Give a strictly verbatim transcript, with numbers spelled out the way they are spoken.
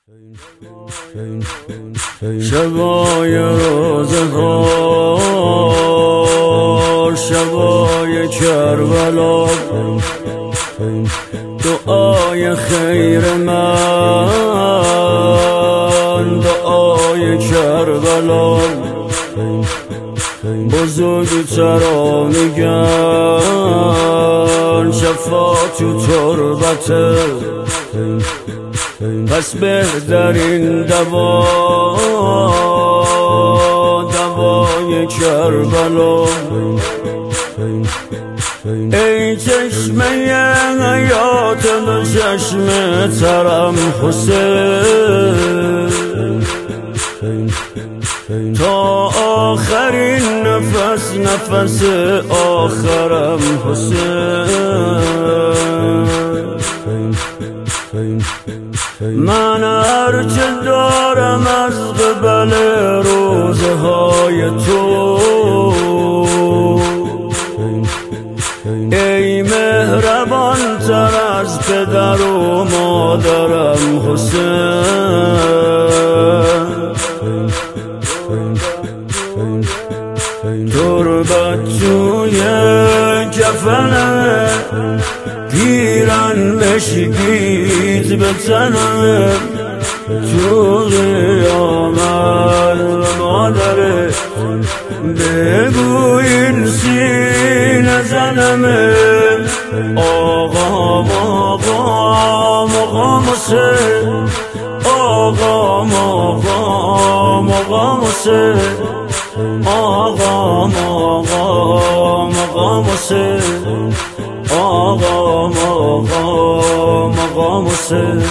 شبای روزگار، شبای کربلا، دعای خیر من، دعای کربلا. بزرگترا میگن شفا تو تربته، پس بهترین دوا دوای کربلا. ای چشمه حیات به چشم ترم حسین، تا آخرین نفس نفس آخرم حسین. من هرچه دارم از قبل روزهای تو، ای مهربان تر از پدر و مادرم حسین. تربت توی کفنه، پیرن بشکیت به تنم، تو قیامت مادره بگو این سینه زنمه. آقا آقا آقا حسین، آقا آقا آقا حسین، آقا آقا آقا حسین، آقا آقا آقا حسین.